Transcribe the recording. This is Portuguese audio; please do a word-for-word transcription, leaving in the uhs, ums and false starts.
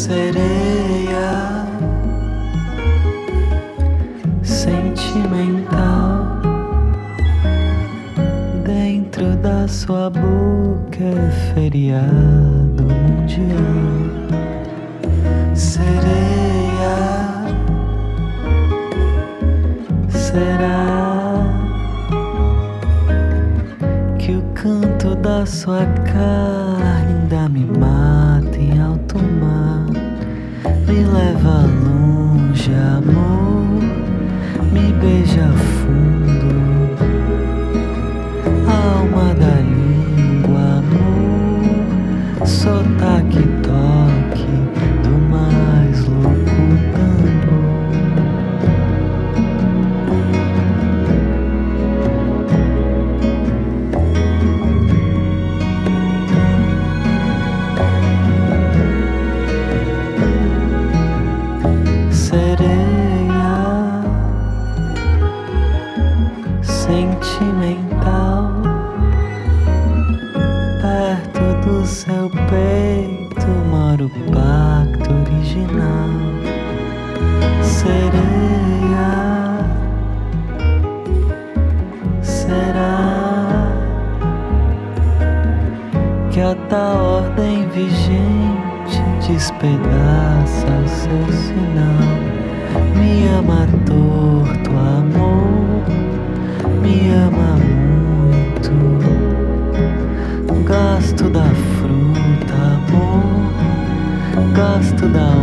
Sereia sentimental, dentro da sua boca é feriado mundial. Sereia, será que o canto da sua carne ainda me mata em alto mar? Me leva longe, amor, me beija fundo, alma da língua, amor, sotaque, toque do mais louco tambor. Sentimental, perto do seu peito mora o pacto original. Sereia, será que a da ordem vigente despedaça o seu sinal? Me ama torto, amor, me ama muito. Gosto da fruta, amor, gosto da